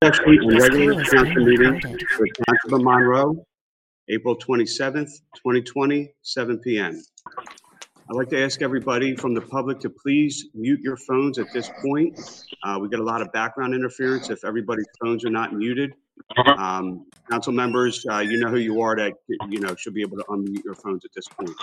Special and This regular call is council being meeting recorded. for the Township of Monroe, April 27th, 2020, 7 p.m. I'd like to ask everybody from the public to please mute your phones at this point. We get a lot of background interference if everybody's phones are not muted. Council members, you know who you are that, should be able to unmute your phones at this point.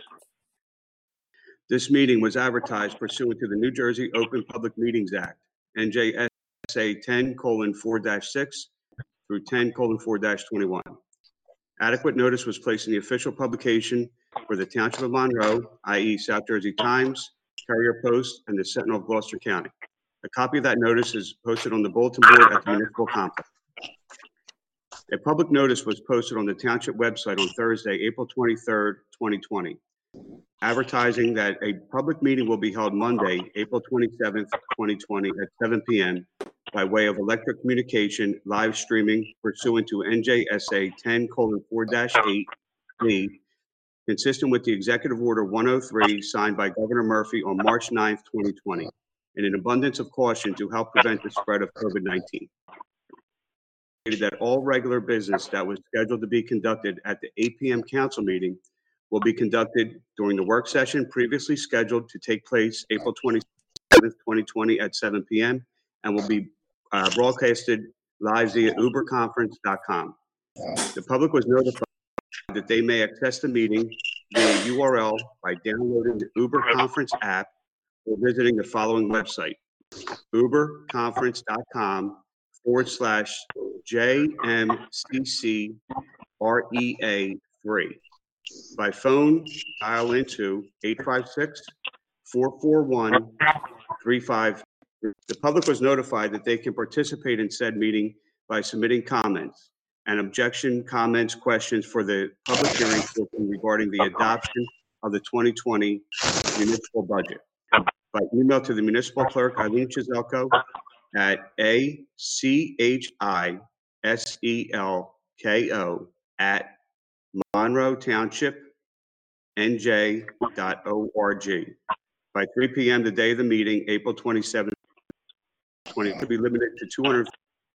This meeting was advertised pursuant to the New Jersey Open Public Meetings Act, NJSA 10:4-6 through 10:4-21. Adequate notice was placed in the official publication for the Township of Monroe, i.e. South Jersey Times, Courier Post, and the Sentinel of Gloucester County. A copy of that notice is posted on the bulletin board at the municipal complex. A public notice was posted on the Township website on Thursday, April 23rd, 2020, advertising that a public meeting will be held Monday, April 27th, 2020 at 7 p.m. by way of electric communication live streaming pursuant to NJSA 10:4-8B, consistent with the Executive Order 103 signed by Governor Murphy on March 9th, 2020, in an abundance of caution to help prevent the spread of COVID-19. That all regular business that was scheduled to be conducted at the 8 p.m. council meeting will be conducted during the work session previously scheduled to take place April 27th, 2020 at 7 p.m. and will be broadcasted live via uberconference.com. The public was notified that they may access the meeting via URL by downloading the Uber Conference app or visiting the following website, uberconference.com/JMCCREA3. By phone, dial into 856-441-35. The public was notified that they can participate in said meeting by submitting comments and objection, comments, questions for the public hearing regarding the adoption of the 2020 municipal budget by email to the municipal clerk, Eileen Chizelko, at ACHISELKO@MonroeTownshipNJ.org by 3 p.m. the day of the meeting, April 27th, 2020. To be limited to 200.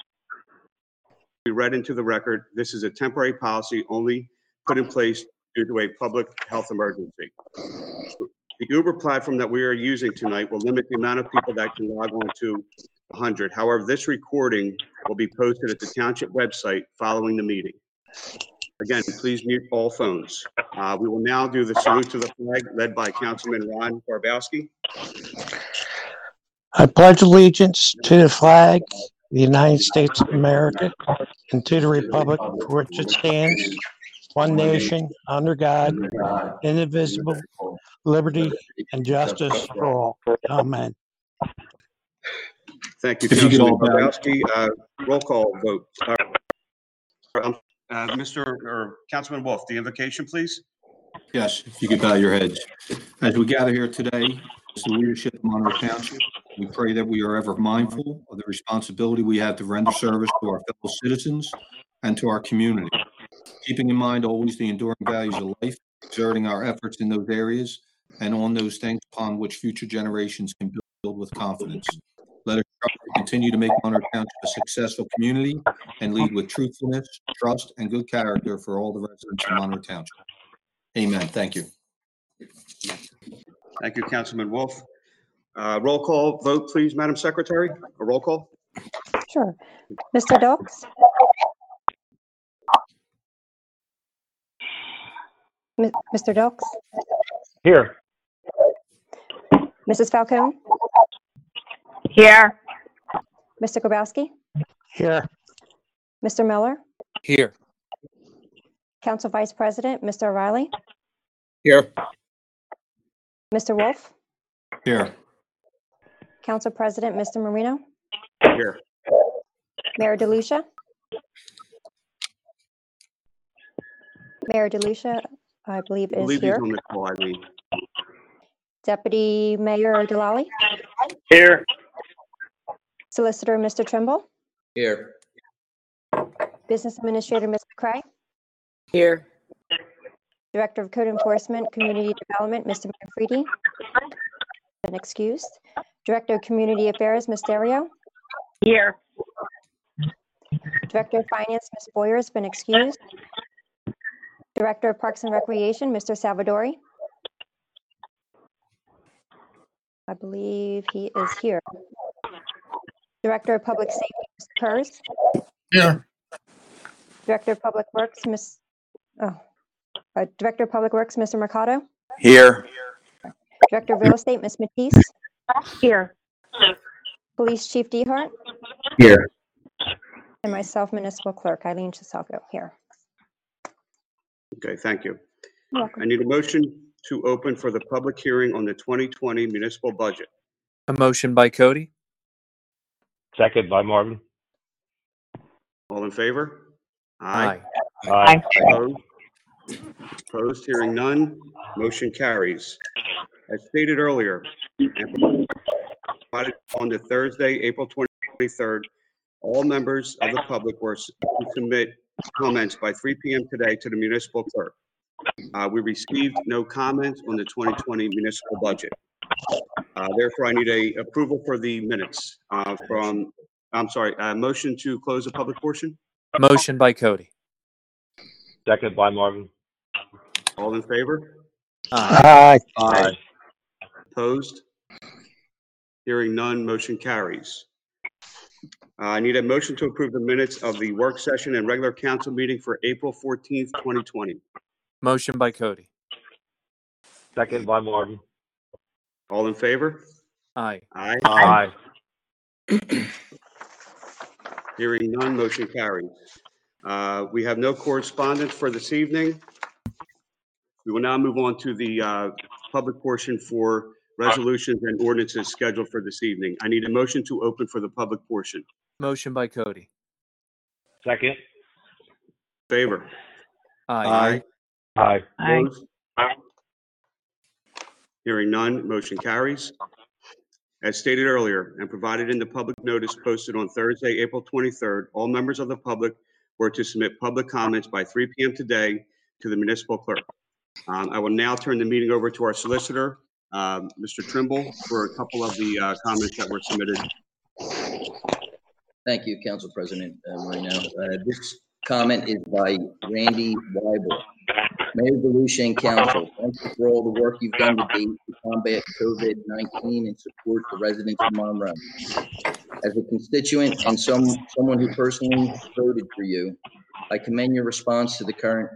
Be read into the record. This is a temporary policy only put in place due to a public health emergency. The Uber platform that we are using tonight will limit the amount of people that can log on to 100. However, this recording will be posted at the township website following the meeting. Again, please mute all phones. We will now do the salute to the flag led by Councilman Ron Garbowski. I pledge allegiance to the flag of the United States of America and to the republic for which it stands, one nation, under God, indivisible, liberty and justice for all. Amen. Thank you, Councilman Garbowski. Roll call vote. Councilman Wolf, the invocation, please. Yes, if you could bow your heads. As we gather here today, as the leadership of Monroe Township, we pray that we are ever mindful of the responsibility we have to render service to our fellow citizens and to our community, keeping in mind always the enduring values of life, exerting our efforts in those areas and on those things upon which future generations can build with confidence. Let us continue to make Monroe Township a successful community and lead with truthfulness, trust, and good character for all the residents of Monroe Township. Amen. Thank you. Thank you, Councilman Wolf. Roll call vote, please, Madam Secretary. A roll call. Sure. Mr. Dukes? Mr. Dukes? Here. Mrs. Falcone? Here. Mr. Grabowski? Here. Mr. Miller? Here. Council Vice President, Mr. O'Reilly? Here. Mr. Wolf? Here. Council President, Mr. Marino? Here. Mayor DeLucia? Mayor DeLucia, I believe, is He's here. on the call, Eileen. Deputy Mayor Delali? Here. Solicitor, Mr. Trimble? Here. Business Administrator, Ms. McCray? Here. Director of Code Enforcement, Community Development, Mr. Manfredi? Been excused. Director of Community Affairs, Ms. Dario? Here. Director of Finance, Ms. Boyer, has been excused. Director of Parks and Recreation, Mr. Salvadori. I believe he is here. Director of Public Safety, Mr. Kurz. Here. Director of Public Works, Director of Public Works, Mr. Mercado. Here. Director of Real Estate, Ms. Matisse. Here. Police Chief DeHart. Here. And myself, Municipal Clerk Eileen Chisalko, here. Okay, thank you. You're welcome. I need a motion to open for the public hearing on the 2020 municipal budget. A motion by Cody. Second by Marvin. All in favor? Aye. Aye. Opposed? Opposed, hearing none, motion carries. As stated earlier, and provided on the Thursday, April 23rd, all members of the public were to submit comments by 3 p.m. today to the municipal clerk. We received no comments on the 2020 municipal budget. Therefore, I need a approval for the minutes motion to close the public portion. Motion by Cody. Second by Marvin. All in favor? Aye. Aye. Opposed? Hearing none, motion carries. I need a motion to approve the minutes of the work session and regular council meeting for April 14th, 2020. Motion by Cody. Second by Marvin. All in favor? Aye. Aye. Aye. Hearing none, motion carries. We have no correspondence for this evening. We will now move on to the public portion for resolutions and ordinances scheduled for this evening. I need a motion to open for the public portion. Motion by Cody. Second. Favor? Aye. Aye. Opposed? Hearing none, motion carries. As stated earlier and provided in the public notice posted on Thursday, April 23rd, all members of the public were to submit public comments by 3 p.m. today to the municipal clerk. I will now turn the meeting over to our solicitor, Mr. Trimble, for a couple of the comments that were submitted. Thank you, Council President Moreno. This comment is by Randy Weibel. Mayor DeLucia and Council, thank you for all the work you've done to date to combat COVID-19 and support the residents of Monroe. As a constituent and someone who personally voted for you, I commend your response to the current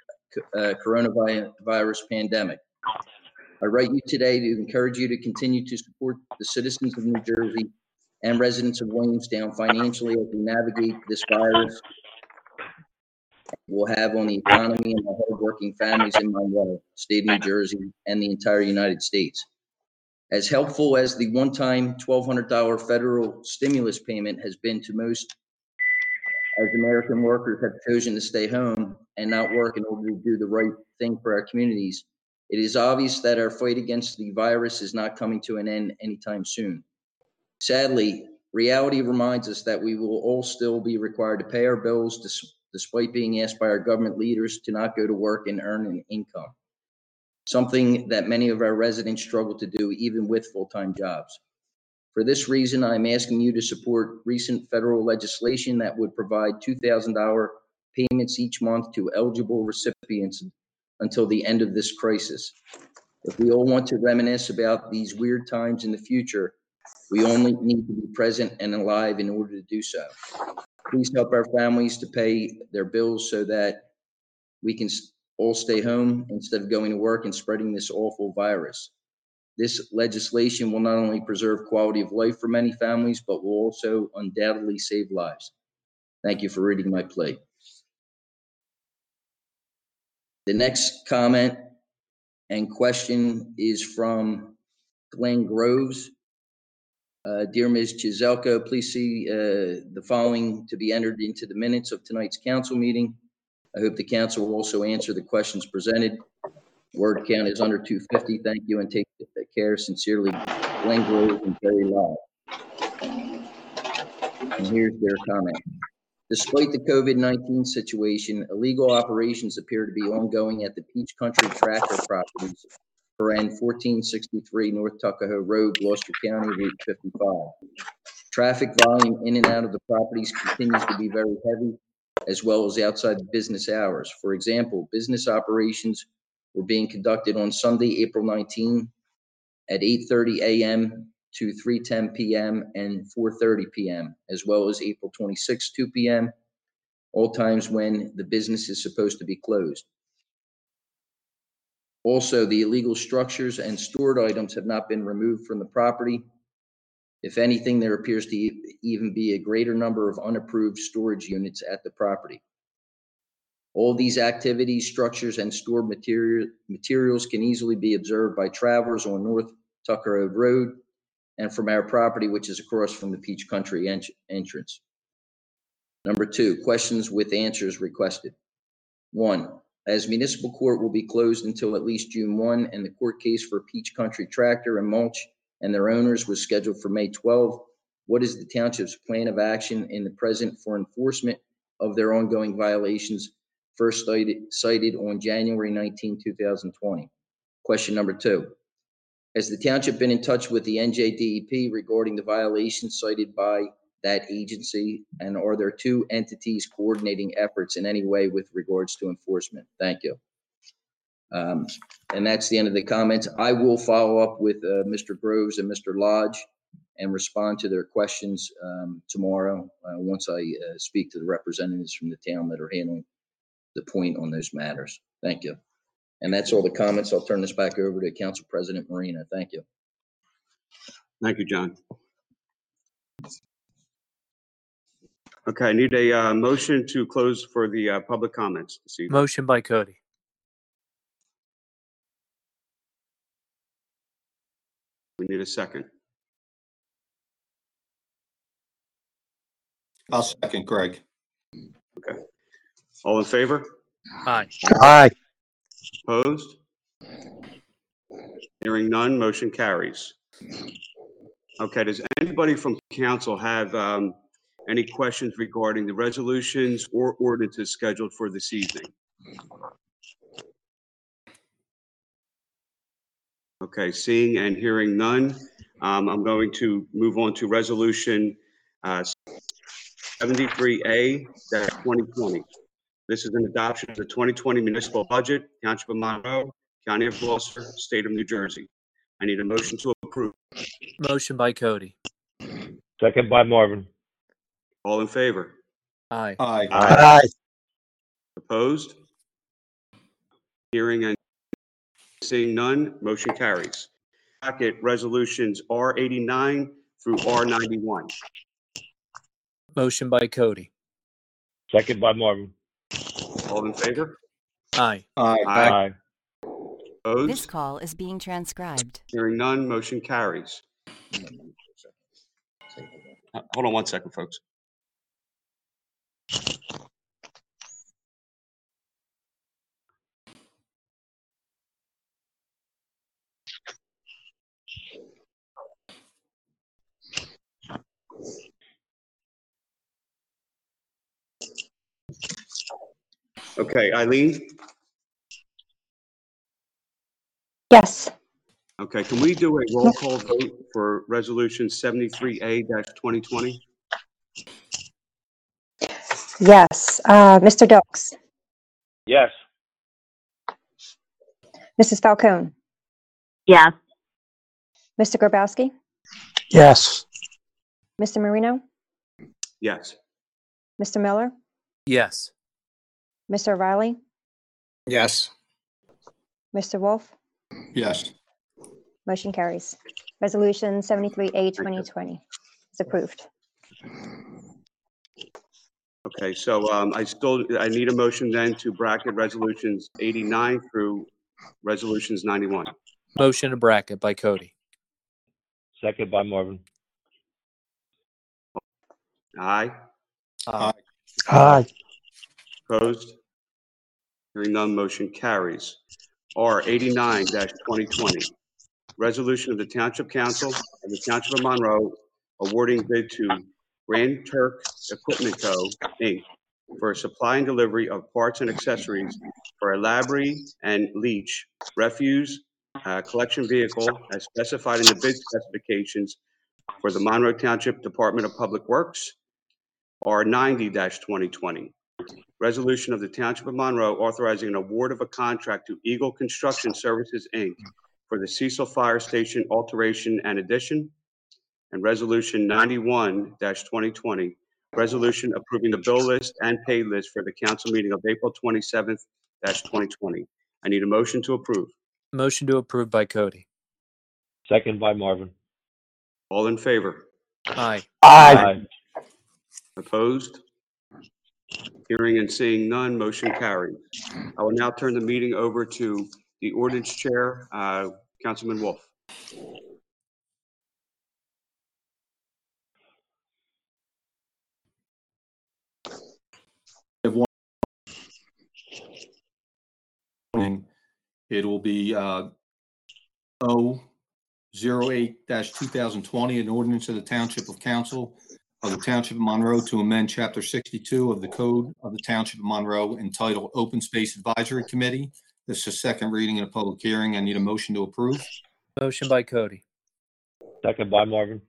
coronavirus pandemic. I write you today to encourage you to continue to support the citizens of New Jersey and residents of Williamstown financially as we navigate this virus will have on the economy and the hardworking families in Monroe, state of New Jersey, and the entire United States. As helpful as the one-time $1,200 federal stimulus payment has been to most, as American workers have chosen to stay home and not work in order to do the right thing for our communities, it is obvious that our fight against the virus is not coming to an end anytime soon. Sadly, reality reminds us that we will all still be required to pay our bills despite being asked by our government leaders to not go to work and earn an income, something that many of our residents struggle to do even with full-time jobs. For this reason, I'm asking you to support recent federal legislation that would provide $2,000 payments each month to eligible recipients until the end of this crisis. If we all want to reminisce about these weird times in the future, we only need to be present and alive in order to do so. Please help our families to pay their bills so that we can all stay home instead of going to work and spreading this awful virus. This legislation will not only preserve quality of life for many families, but will also undoubtedly save lives. Thank you for reading my plea. The next comment and question is from Glenn Groves. Dear Ms. Chizelko, please see the following to be entered into the minutes of tonight's council meeting. I hope the council will also answer the questions presented. Word count is under 250. Thank you and take care. Sincerely, Glenn Groves and Terry Lyle. And here's their comment. Despite the COVID-19 situation, illegal operations appear to be ongoing at the Peach Country Tractor properties for N 1463 North Tuckahoe Road, Gloucester County, Route 55. Traffic volume in and out of the properties continues to be very heavy, as well as outside business hours. For example, business operations were being conducted on Sunday, April 19, at 8:30 a.m. to 3:10 p.m. and 4:30 p.m., as well as April 26, 2 p.m., all times when the business is supposed to be closed. Also, the illegal structures and stored items have not been removed from the property. If anything, there appears to even be a greater number of unapproved storage units at the property. All these activities, structures, and stored materials can easily be observed by travelers on North Tucker Road Road and from our property, which is across from the Peach Country entrance. Number 2, questions with answers requested. 1, as municipal court will be closed until at least June 1, and the court case for Peach Country Tractor and Mulch and their owners was scheduled for May 12, what is the township's plan of action in the present for enforcement of their ongoing violations first cited on January 19, 2020? Question number 2, has the township been in touch with the NJDEP regarding the violations cited by that agency, and are there 2 entities coordinating efforts in any way with regards to enforcement? Thank you. And that's the end of the comments. I will follow up with Mr. Groves and Mr. Lodge and respond to their questions tomorrow once I speak to the representatives from the town that are handling the point on those matters. Thank you. And that's all the comments. I'll turn this back over to Council President Marina. Thank you. Thank you, John. Okay, I need a motion to close for the public comments this evening. Motion by Cody. We need a second. I'll second Greg. Okay. All in favor? Aye. Aye. Opposed? Hearing none, motion carries. Okay, does anybody from council have any questions regarding the resolutions or ordinances scheduled for this evening? Okay, seeing and hearing none, I'm going to move on to resolution 73A-2020. This is an adoption of the 2020 municipal budget, Township of Monroe, County of Gloucester, State of New Jersey. I need a motion to approve. Motion by Cody. Second by Marvin. All in favor? Aye. Aye. Aye. Opposed? Hearing and seeing none, motion carries. Packet resolutions R89 through R91. Motion by Cody. Second by Marvin. All in favor? Aye. Aye. Aye. This Opposed? call is being transcribed. Hearing none, motion carries. Hold on one second, folks. Okay, Eileen? Yes. Okay, can we do a roll call vote for resolution 73A-2020? Yes. Mr. Dilks? Yes. Mrs. Falcone? Yes. Mr. Grabowski? Yes. Mr. Marino? Yes. Mr. Miller? Yes. Mr. O'Reilly? Yes. Mr. Wolf? Yes. Motion carries. Resolution 73A 2020 is approved. Okay, so I need a motion then to bracket resolutions 89 through resolutions 91. Motion to bracket by Cody. Second by Marvin. Aye. Aye. Aye. Opposed? Hearing none, motion carries. R 89-2020, resolution of the Township Council of the Township of Monroe awarding bid to Grand Turk Equipment Co., Inc. for supply and delivery of parts and accessories for a Labrie and Leach refuse collection vehicle as specified in the bid specifications for the Monroe Township Department of Public Works, R90-2020. Resolution of the Township of Monroe authorizing an award of a contract to Eagle Construction Services, Inc. for the Cecil Fire Station alteration and addition. And Resolution 91-2020, resolution approving the bill list and pay list for the council meeting of April 27th, 2020. I need a motion to approve. Motion to approve by Cody. Second by Marvin. All in favor? Aye. Aye. Opposed? Hearing and seeing none, motion carries. I will now turn the meeting over to the ordinance chair, Councilman Wolf. It will be 008-2020, an ordinance of the Township of Council of the Township of Monroe to amend Chapter 62 of the Code of the Township of Monroe entitled Open Space Advisory Committee. This is second reading and a public hearing. I need a motion to approve. Motion by Cody. Second by Marvin.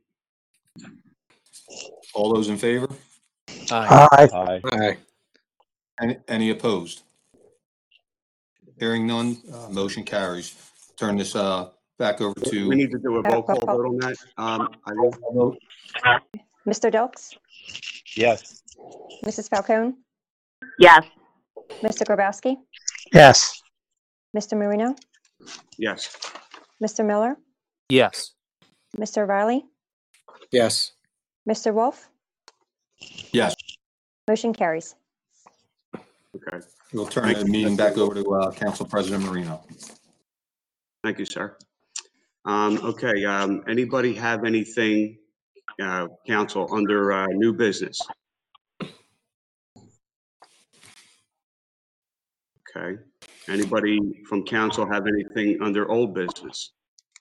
All those in favor? Aye. Aye. Aye. Any opposed? Hearing none, motion carries. Turn this back over We to. need to do a roll call vote on that. I will. Mr. Dilks? Yes. Mrs. Falcone? Yes. Mr. Grabowski? Yes. Mr. Marino? Yes. Mr. Miller? Yes. Mr. Riley? Yes. Mr. Wolf? Yes. Motion carries. Okay. We'll turn the meeting back over to Council President Marino. Thank you, sir. Okay. Anybody have anything, council, under new business? Okay. Anybody from council have anything under old business?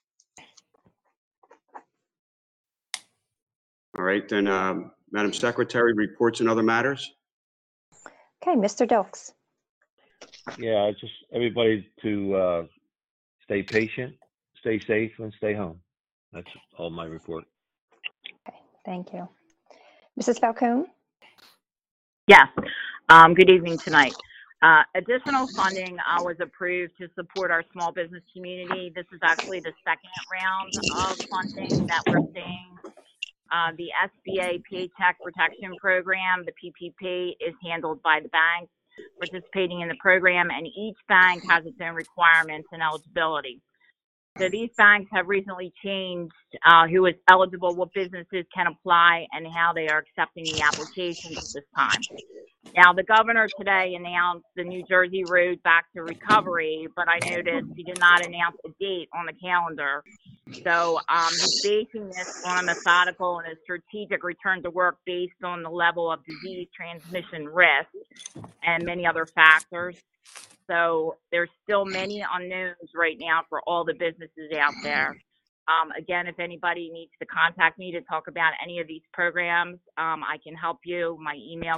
All right, then, Madam Secretary, reports and other matters. Okay, Mr. Dilks? Yeah, it's just everybody to stay patient, stay safe, and stay home. That's all my report. Okay, thank you. Mrs. Falcone? Yes. Good evening tonight. Additional funding was approved to support our small business community. This is actually the second round of funding that we're seeing. The SBA Paycheck Protection Program, the PPP, is handled by the banks participating in the program, and each bank has its own requirements and eligibility. So these banks have recently changed who is eligible, what businesses can apply, and how they are accepting the applications at this time. Now, the governor today announced the New Jersey Road Back to Recovery, but I noticed he did not announce a date on the calendar. So he's basing this on a methodical and a strategic return to work based on the level of disease transmission risk and many other factors. So there's still many unknowns right now for all the businesses out there. Again, if anybody needs to contact me to talk about any of these programs, I can help you. My email,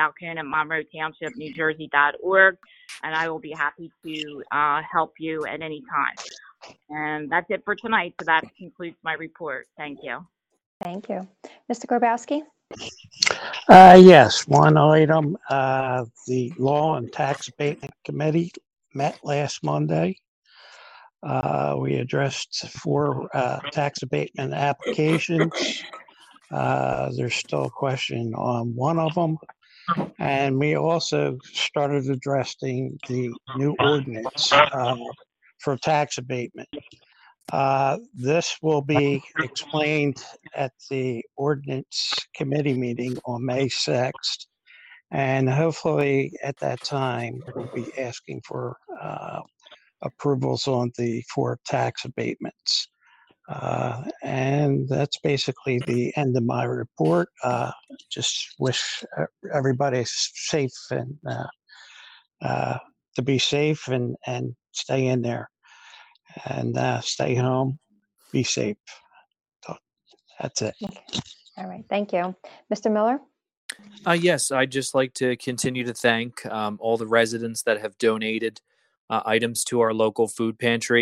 kfalcone@monroetownshipnewjersey.org, and I will be happy to help you at any time. And that's it for tonight. So that concludes my report. Thank you. Thank you. Mr. Grabowski? Yes, one item, the Law and Tax Abatement Committee met last Monday. We addressed 4 tax abatement applications. There's still a question on one of them. And we also started addressing the new ordinance for tax abatement. This will be explained at the ordinance committee meeting on May 6th. And hopefully at that time, we'll be asking for approvals on the 4 tax abatements. And that's basically the end of my report. Just wish everybody safe and to be safe and stay in there and stay home, be safe. So that's it. Okay. All right, thank you. Mr. Miller? Yes, I'd just like to continue to thank all the residents that have donated items to our local food pantry.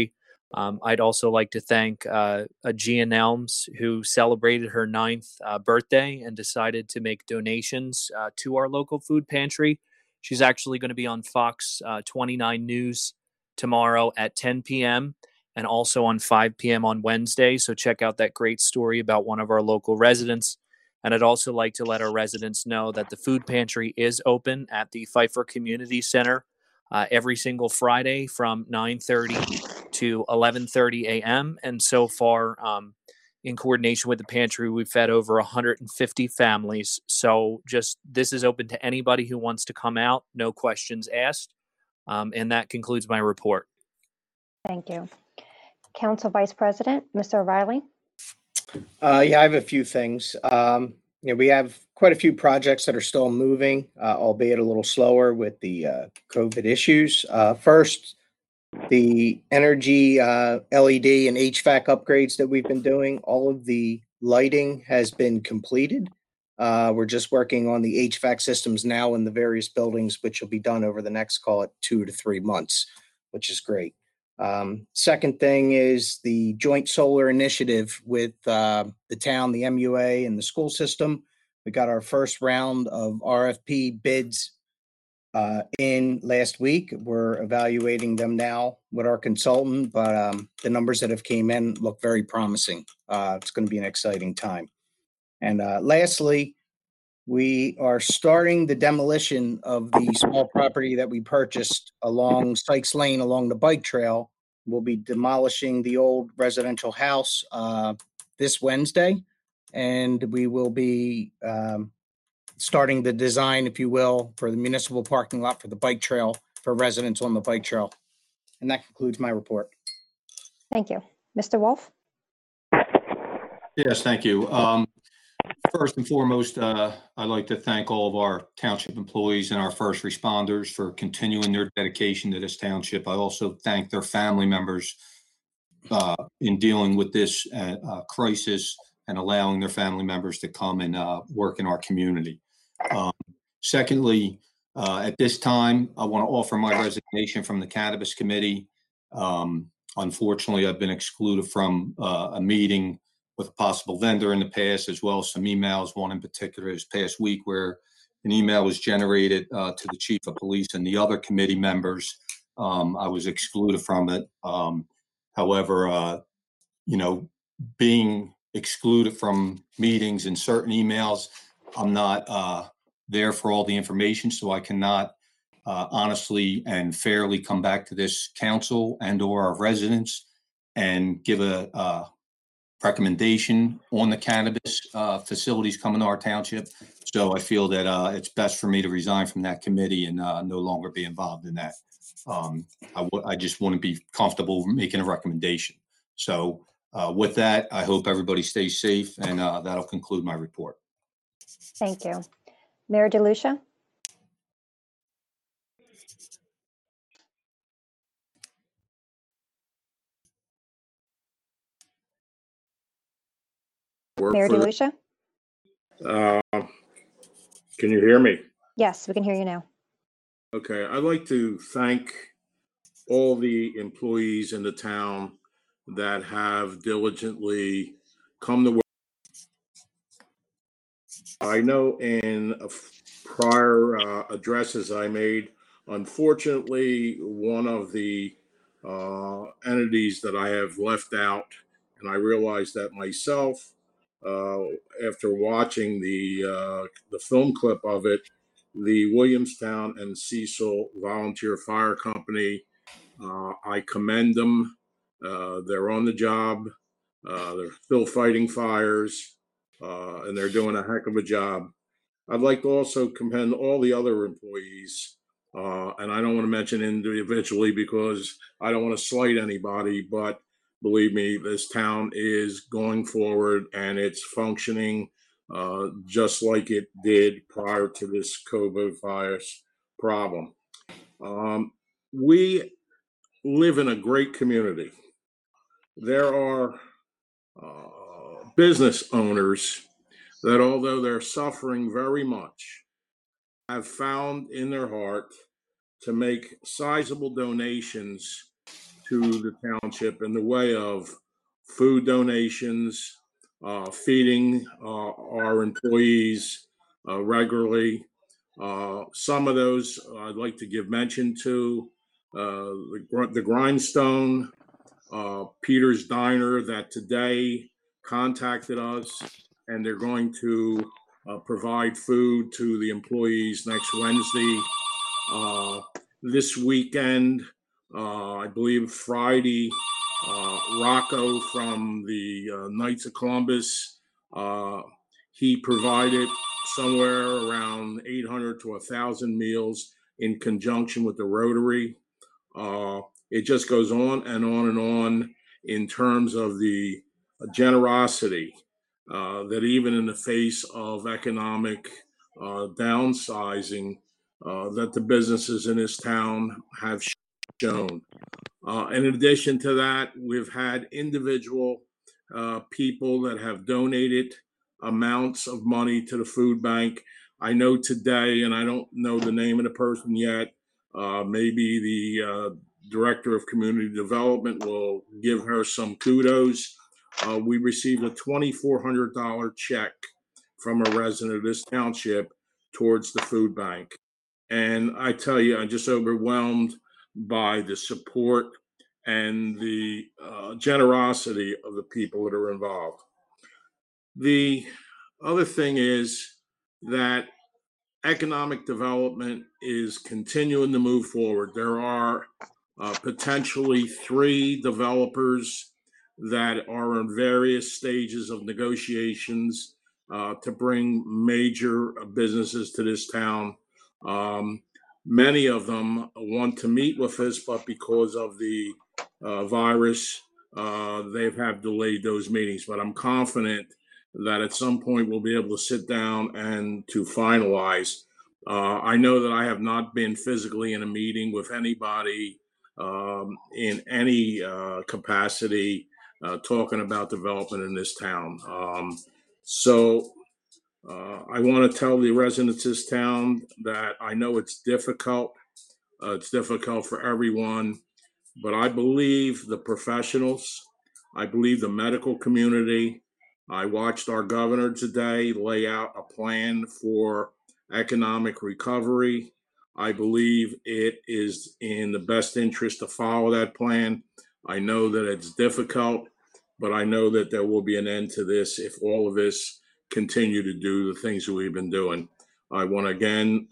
I'd also like to thank Gian Elms, who celebrated her 9th birthday and decided to make donations to our local food pantry. She's actually going to be on Fox 29 News tomorrow at 10 p.m. and also on 5 p.m. on Wednesday. So check out that great story about one of our local residents. And I'd also like to let our residents know that the food pantry is open at the Pfeiffer Community Center every single Friday from 9:30 to 11:30 a.m. And so far, in coordination with the pantry, we've fed over 150 families. So this is open to anybody who wants to come out, no questions asked. And that concludes my report. Thank you. Council Vice President, Mr. O'Reilly. Yeah, I have a few things. We have quite a few projects that are still moving, albeit a little slower with the COVID issues. First, the energy LED and HVAC upgrades that we've been doing, all of the lighting has been completed. We're just working on the HVAC systems now in the various buildings, which will be done over the next, call it 2 to 3 months, which is great. Second thing is the joint solar initiative with the town, the MUA, and the school system. We got our first round of RFP bids in last week. We're evaluating them now with our consultant, but the numbers that have came in look very promising. It's going to be an exciting time. And lastly, we are starting the demolition of the small property that we purchased along Sykes Lane along the bike trail. We'll be demolishing the old residential house this Wednesday, and we will be starting the design, if you will, for the municipal parking lot for the bike trail for residents on the bike trail. And that concludes my report. Thank you. Mr. Wolf? Yes, thank you. First and foremost, I'd like to thank all of our township employees and our first responders for continuing their dedication to this township. I also thank their family members in dealing with this crisis and allowing their family members to come and work in our community. Secondly, at this time, I want to offer my resignation from the Cannabis Committee. Unfortunately, I've been excluded from a meeting with a possible vendor in the past, as well as some emails, one in particular this past week where an email was generated to the chief of police and the other committee members. I was excluded from it. However, being excluded from meetings and certain emails, I'm not there for all the information, so I cannot honestly and fairly come back to this council and or our residents and give a recommendation on the cannabis facilities coming to our township. So I feel that it's best for me to resign from that committee and no longer be involved in that. I just want to be comfortable making a recommendation. So with that, I hope everybody stays safe, and that'll conclude my report. Thank you. Mayor DeLucia? Mayor DeLucia? Can you hear me? Yes, we can hear you now. Okay, I'd like to thank all the employees in the town that have diligently come to work. I know in prior addresses I made, unfortunately, one of the entities that I have left out, and I realized that myself after watching the film clip of it, the Williamstown and Cecil Volunteer Fire Company. I commend them. They're on the job. They're still fighting fires, and they're doing a heck of a job. I'd like to also commend all the other employees, and I don't want to mention individually because I don't want to slight anybody, but believe me, this town is going forward and it's functioning just like it did prior to this COVID virus problem. We live in a great community. There are business owners that, although they're suffering very much, have found in their heart to make sizable donations to the township in the way of food donations, feeding our employees regularly. Some of those I'd like to give mention to the Grindstone, Peter's Diner, that today contacted us, and they're going to provide food to the employees next Wednesday. This weekend, I believe Friday, Rocco from the Knights of Columbus, he provided somewhere around 800 to 1,000 meals in conjunction with the Rotary. It just goes on and on and on in terms of the generosity that even in the face of economic downsizing, that the businesses in this town have shown. In addition to that, we've had individual people that have donated amounts of money to the food bank. I know today, and I don't know the name of the person yet, maybe the Director of Community Development will give her some kudos. We received a $2,400 check from a resident of this township towards the food bank. And I tell you, I'm just overwhelmed by the support and the generosity of the people that are involved. The other thing is that economic development is continuing to move forward. There are potentially 3 developers that are in various stages of negotiations to bring major businesses to this town. Many of them want to meet with us, but because of the virus, they have delayed those meetings. But I'm confident that at some point we'll be able to sit down and to finalize. I know that I have not been physically in a meeting with anybody in any capacity talking about development in this town. So I want to tell the residents of this town that I know it's difficult. It's difficult for everyone, but I believe the professionals, I believe the medical community. I watched our governor today lay out a plan for economic recovery. I believe it is in the best interest to follow that plan. I know that it's difficult, but I know that there will be an end to this if all of us continue to do the things that we've been doing. I want to again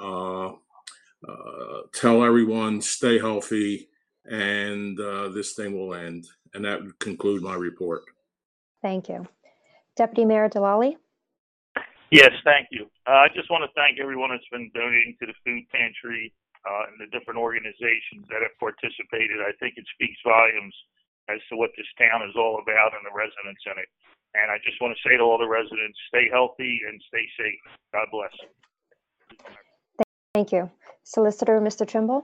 tell everyone, stay healthy, and this thing will end. And that would conclude my report. Thank you. Deputy Mayor Delali? Yes, thank you. I just want to thank everyone that's been donating to the food pantry and the different organizations that have participated. I think it speaks volumes as to what this town is all about and the residents in it. And I just want to say to all the residents, stay healthy and stay safe. God bless. Thank you. Solicitor, Mr. Trimble?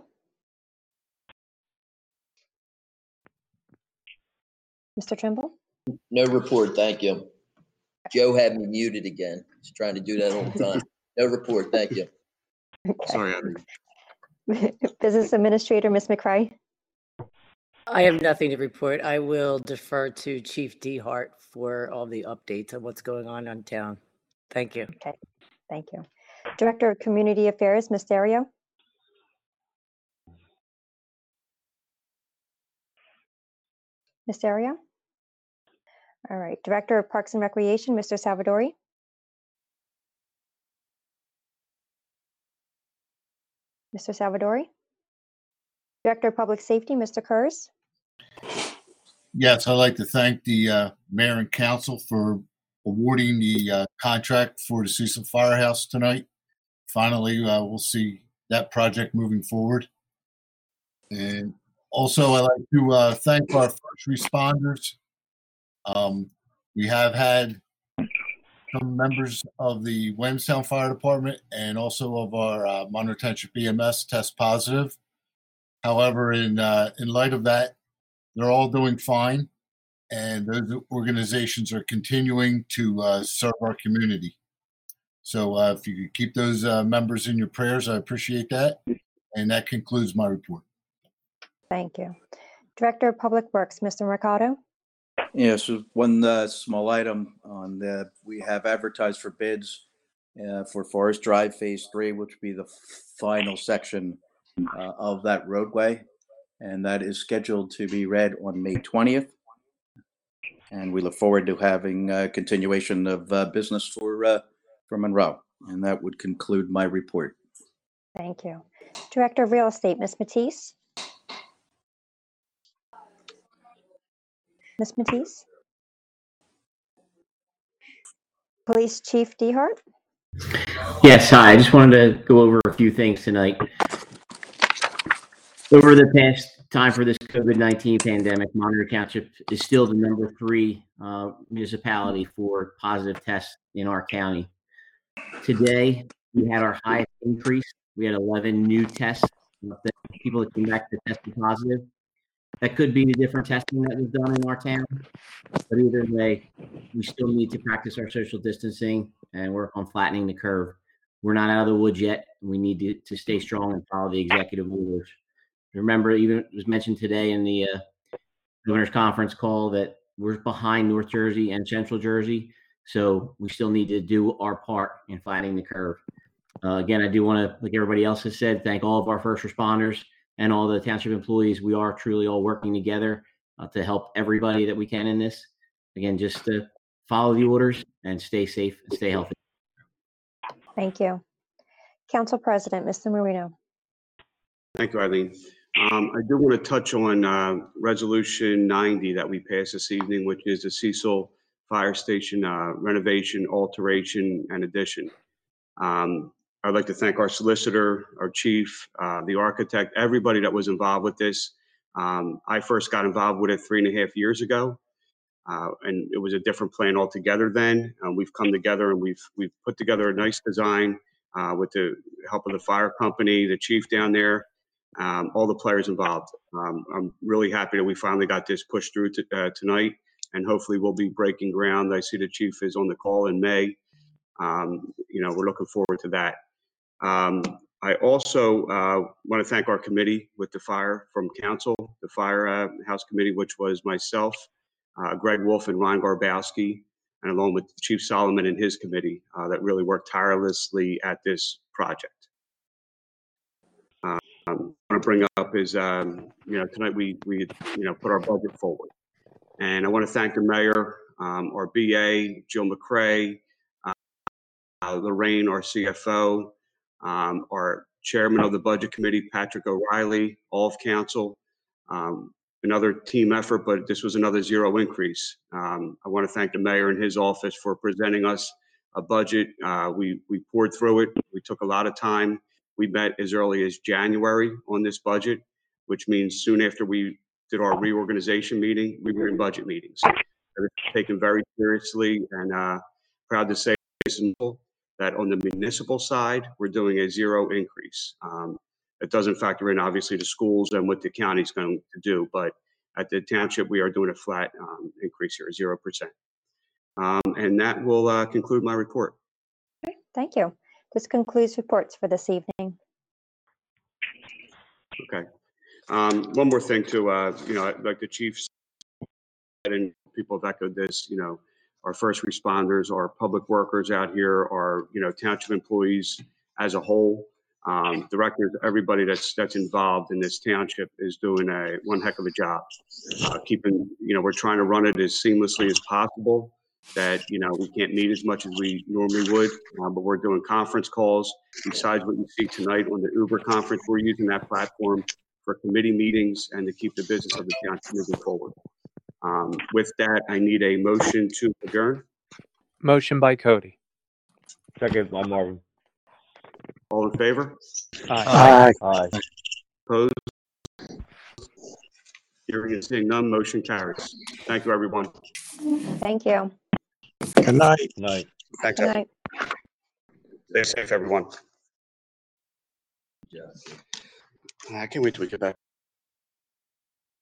Mr. Trimble? No report, thank you. Joe had me muted again. He's trying to do that all the time. No report, thank you. Okay. Sorry, Abby. Business Administrator, Ms. McCray? I have nothing to report. I will defer to Chief DeHart for all the updates on what's going on in town. Thank you. Okay, thank you. Director of Community Affairs, Ms. Dario? Ms. Dario? All right. Director of Parks and Recreation, Mr. Salvadori? Mr. Salvadori? Director of Public Safety, Mr. Kurz? Yes, I'd like to thank the mayor and council for awarding the contract for the Cecil Firehouse tonight. Finally, we'll see that project moving forward. And also, I'd like to thank our first responders. We have had some members of the Williamstown Fire Department and also of our Monroe Township EMS test positive. However, in light of that, they're all doing fine, and those organizations are continuing to serve our community. So if you could keep those members in your prayers, I appreciate that. And that concludes my report. Thank you. Director of Public Works, Mr. Mercado. Yes, one small item on the, we have advertised for bids for Forest Drive Phase 3, which would be the final section of that roadway. And that is scheduled to be read on May 20th. And we look forward to having a continuation of business for Monroe. And that would conclude my report. Thank you. Director of Real Estate, Ms. Matisse. Ms. Matisse. Police Chief DeHart. Yes, hi. I just wanted to go over a few things tonight. Over the past time for this COVID-19 pandemic, Monterey Township is still the number 3 municipality for positive tests in our county. Today, we had our highest increase. We had 11 new tests, people that came back to testing positive. That could be the different testing that was done in our town. But either way, we still need to practice our social distancing and work on flattening the curve. We're not out of the woods yet. We need to stay strong and follow the executive orders. Remember, even it was mentioned today in the governor's conference call that we're behind North Jersey and Central Jersey. So we still need to do our part in flattening the curve. Again, I do want to, like everybody else has said, thank all of our first responders and all the township employees. We are truly all working together to help everybody that we can in this. Again, just to follow the orders and stay safe and stay healthy. Thank you. Council President, Mr. Marino. Thank you, Eileen. I do want to touch on Resolution 90 that we passed this evening, which is the Cecil Fire Station renovation, alteration, and addition. I'd like to thank our solicitor, our chief, the architect, everybody that was involved with this. I first got involved with it 3.5 years ago, and it was a different plan altogether then. We've come together and we've put together a nice design with the help of the fire company, the chief down there, all the players involved. I'm really happy that we finally got this pushed through tonight, and hopefully we'll be breaking ground. I see the chief is on the call in May. We're looking forward to that. I also want to thank our committee with the fire from council, the firehouse committee, which was myself, Greg Wolf, and Ron Garbowski, and along with Chief Solomon and his committee that really worked tirelessly at this project. I want to bring up is, tonight we put our budget forward. And I want to thank the mayor, our BA, Jill McCray, Lorraine, our CFO, our chairman of the budget committee, Patrick O'Reilly, all of council. Another team effort, but this was another zero increase. I want to thank the mayor and his office for presenting us a budget. We poured through it. We took a lot of time. We met as early as January on this budget, which means soon after we did our reorganization meeting, we were in budget meetings. It's taken very seriously, and proud to say that on the municipal side, we're doing a zero increase. It doesn't factor in, obviously, the schools and what the county's going to do, but at the township, we are doing a flat increase here, 0%. And that will conclude my report. Okay, thank you. This concludes reports for this evening. Okay. One more thing too, like the chief said, and people have echoed this, our first responders, our public workers out here, our, township employees as a whole, directors, everybody that's involved in this township is doing one heck of a job. Keeping, we're trying to run it as seamlessly as possible. That, we can't meet as much as we normally would, but we're doing conference calls. Besides what you see tonight on the Uber conference, we're using that platform for committee meetings and to keep the business of the township moving forward. With that, I need a motion to adjourn. Motion by Cody. Second by Marvin. All in favor? Aye. Aye. Opposed? Hearing and seeing none, motion carries. Thank you, everyone. Thank you. Good night. Night. Thanks. Good night. Stay safe, everyone. I can't wait till we get back.